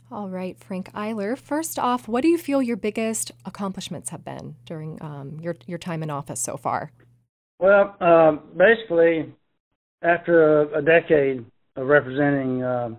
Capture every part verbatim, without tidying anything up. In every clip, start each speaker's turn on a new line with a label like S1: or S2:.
S1: All right, Frank Eiler. First off, what do you feel your biggest accomplishments have been during um, your your time in office so far?
S2: Well, um, basically, after a, a decade of representing um,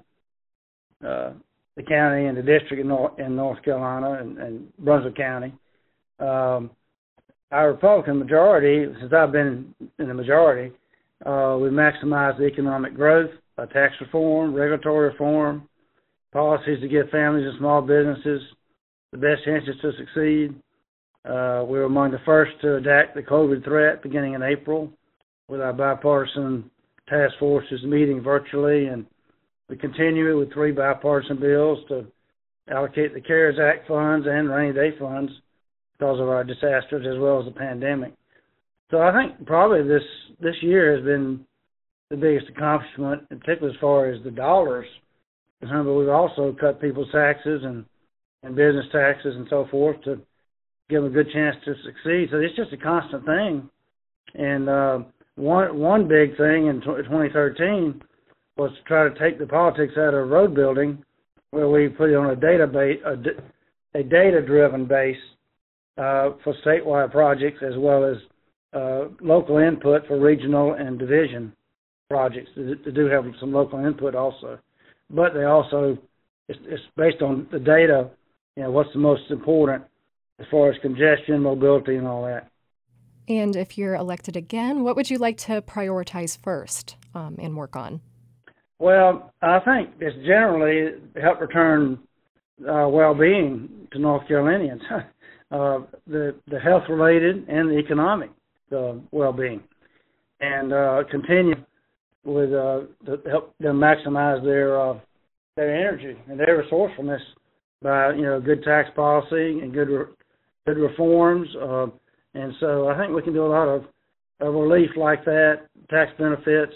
S2: uh, the county and the district in North, in North Carolina and, and Brunswick County, um, our Republican majority, since I've been in the majority, uh, we maximized the economic growth by tax reform, regulatory reform, policies to give families and small businesses the best chances to succeed. Uh, we were among the first to enact the COVID threat beginning in April with our bipartisan task forces meeting virtually, and we continue with three bipartisan bills to allocate the CARES Act funds and rainy day funds because of our disasters as well as the pandemic. So I think probably this, this year has been the biggest accomplishment, particularly as far as the dollars. But we've also cut people's taxes and, and business taxes and so forth to give them a good chance to succeed. So it's just a constant thing. And uh, one one big thing in twenty thirteen was to try to take the politics out of road building, where we put it on a database, a, a data-driven base uh, for statewide projects, as well as uh, local input for regional and division projects. They do have some local input also, but they also it's, it's based on the data. You know, what's the most important as far as congestion, mobility, and all that.
S1: And if you're elected again, what would you like to prioritize first um, and work on?
S2: Well, I think it's generally help return uh, well-being to North Carolinians, uh, the the health-related and the economic uh, well-being, and uh, continue with uh, to help them maximize their uh, their energy and their resourcefulness by you know good tax policy and good re- good reforms. Uh, and so I think we can do a lot of, of relief like that, tax benefits.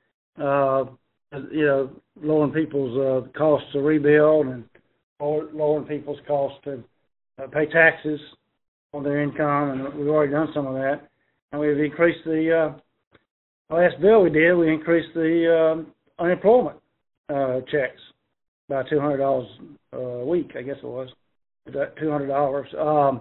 S2: Uh, you know, lowering people's uh, costs to rebuild and lowering people's costs to uh, pay taxes on their income, and we've already done some of that. And we've increased the uh, last bill we did. We increased the um, unemployment uh, checks by two hundred dollars a week, I guess it was, two hundred dollars. Um,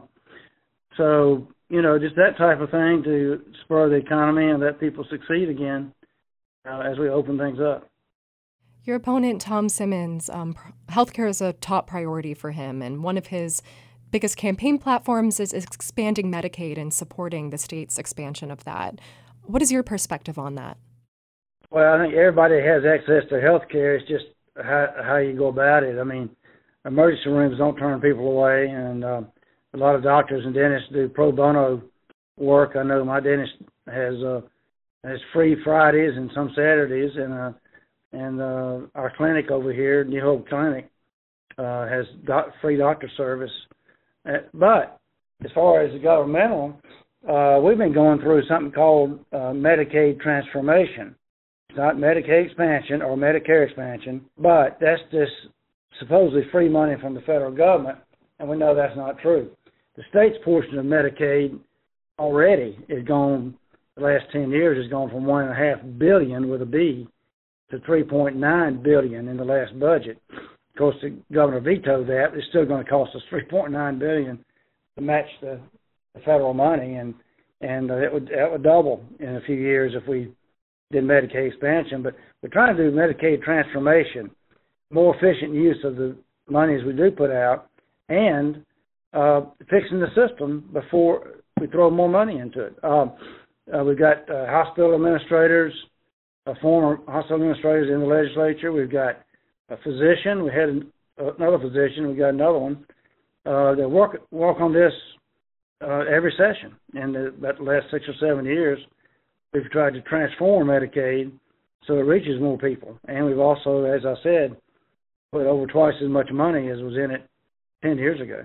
S2: so you know, just that type of thing to spur the economy and let people succeed again uh, as we open things up.
S1: Your opponent, Tom Simmons, um, healthcare is a top priority for him, and one of his biggest campaign platforms is expanding Medicaid and supporting the state's expansion of that. What is your perspective on that?
S2: Well, I think everybody has access to health care. It's just how, how you go about it. I mean, emergency rooms don't turn people away, and uh, a lot of doctors and dentists do pro bono work. I know my dentist has uh, has free Fridays and some Saturdays, and uh, and uh, our clinic over here, New Hope Clinic, uh, has doc- free doctor service. Uh, but as far as the governmental, uh, we've been going through something called uh, Medicaid transformation. It's not Medicaid expansion or Medicare expansion, but that's just supposedly free money from the federal government, and we know that's not true. The state's portion of Medicaid already is gone, the last ten years has gone from one and a half billion with a B to three point nine billion in the last budget. Of course, the governor vetoed that. It's still going to cost us three point nine billion to match the, the federal money, and and uh, it would that would double in a few years if we did Medicaid expansion. But we're trying to do Medicaid transformation, more efficient use of the monies we do put out, and uh, fixing the system before we throw more money into it. Um, uh, we've got uh, hospital administrators, uh, former hospital administrators in the legislature. We've got a physician. We had another physician. We got another one. Uh, they work work on this uh, every session. In the, about the last six or seven years, we've tried to transform Medicaid so it reaches more people. And we've also, as I said, put over twice as much money as was in it ten years ago.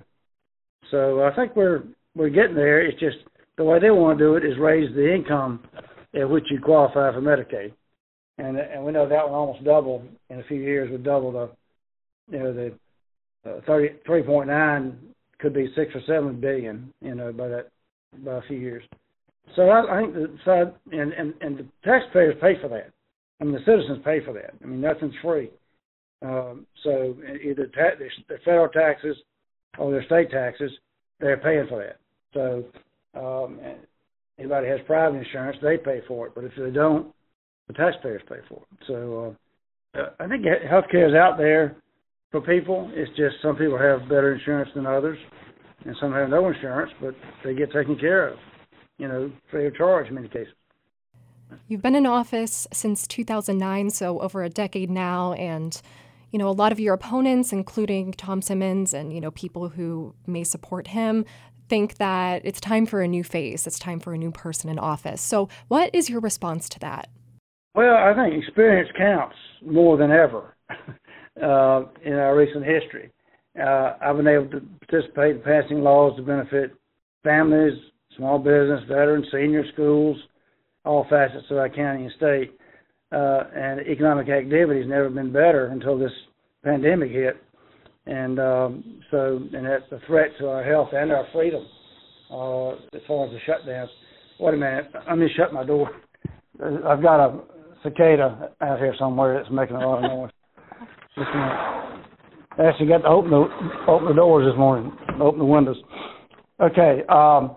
S2: So I think we're we're getting there. It's just the way they want to do it is raise the income at which you qualify for Medicaid, and and we know that will almost double in a few years. Would double the, you know, the uh, thirty three point nine could be six or seven billion, you know, by that by a few years. So I, I think the side and, and and the taxpayers pay for that. I mean, the citizens pay for that. I mean, nothing's free. Um, so either ta- their federal taxes or their state taxes, they're paying for that. So um, anybody has private insurance, they pay for it. But if they don't, the taxpayers pay for it. So uh, I think healthcare is out there for people. It's just some people have better insurance than others, and some have no insurance, but they get taken care of, you know, free of charge in many cases.
S1: You've been in office since two thousand nine, so over a decade now, and you know, a lot of your opponents, including Tom Simmons and, you know, people who may support him, think that it's time for a new face. It's time for a new person in office. So what is your response to that?
S2: Well, I think experience counts more than ever uh, in our recent history. Uh, I've been able to participate in passing laws to benefit families, small business, veterans, senior schools, all facets of our county and state. Uh, and economic activity has never been better until this pandemic hit. And um, so, and that's a threat to our health and our freedom uh, as far as the shutdowns. Wait a minute, let me shut my door. I've got a cicada out here somewhere that's making a lot of noise. Just a minute. I actually got to open the, open the doors this morning, open the windows. Okay, um,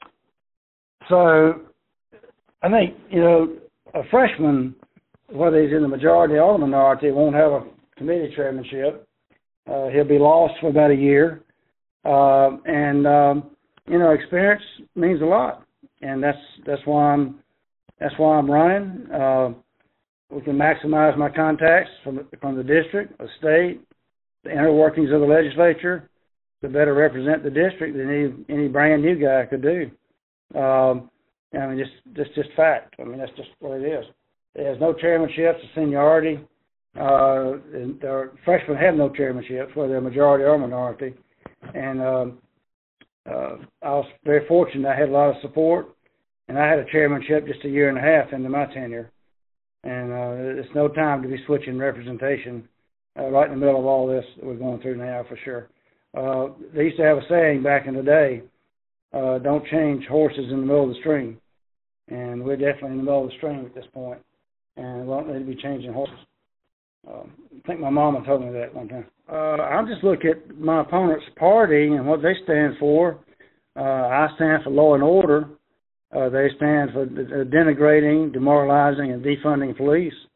S2: so I think, you know, a freshman, whether he's in the majority or the minority, won't have a committee chairmanship. Uh, he'll be lost for about a year. Uh, and, um, you know, experience means a lot. And that's that's why I'm that's why I'm running. Uh, we can maximize my contacts from the, from the district, the state, the inner workings of the legislature to better represent the district than any, any brand new guy could do. Um, I mean, just that's just fact. I mean, that's just what it is. It has no chairmanships or seniority. Uh, and our freshmen have no chairmanships, whether they're majority or minority. And um, uh, I was very fortunate. I had a lot of support, and I had a chairmanship just a year and a half into my tenure. And uh, it's no time to be switching representation uh, right in the middle of all this that we're going through now, for sure. Uh, they used to have a saying back in the day, uh, don't change horses in the middle of the stream. And we're definitely in the middle of the stream at this point, and we don't need to be changing horses. Um, I think my mama told me that one time. Uh, I'll just look at my opponent's party and what they stand for. Uh, I stand for law and order. Uh, they stand for denigrating, demoralizing, and defunding police.